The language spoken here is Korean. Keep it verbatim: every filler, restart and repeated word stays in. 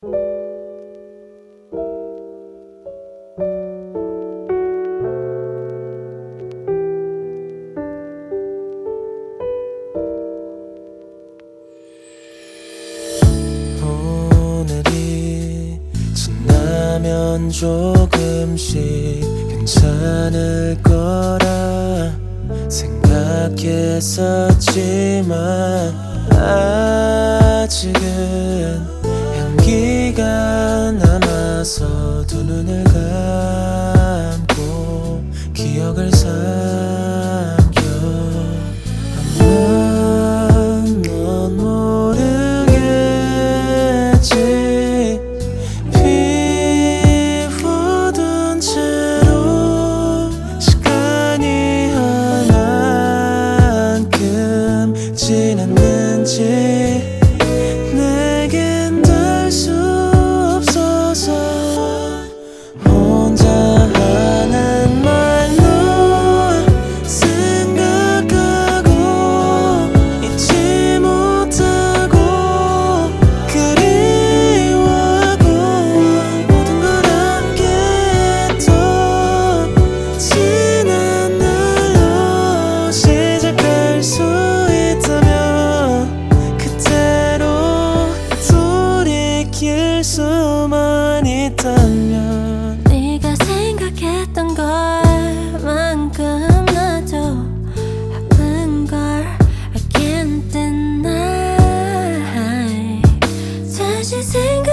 오늘이 지나면 조금씩 괜찮을 거라 생각했었지만 아직은 향기가 남아서 두 눈을 감고 기억을 삼켜. 아마 넌 모르겠지. 비워둔 채로 시간이 얼만큼 지났는지 내겐 알 수 없어서 혼자 하는 말로 생각하고 잊지 못하고 그리워하고 모든 걸 함께 했던 지난 날로 시작할 수 있다면 그대로 돌이킬 수만 있다면 네가 생각했던 걸만큼 나도 아픈 걸 알겠는 날 다시 생각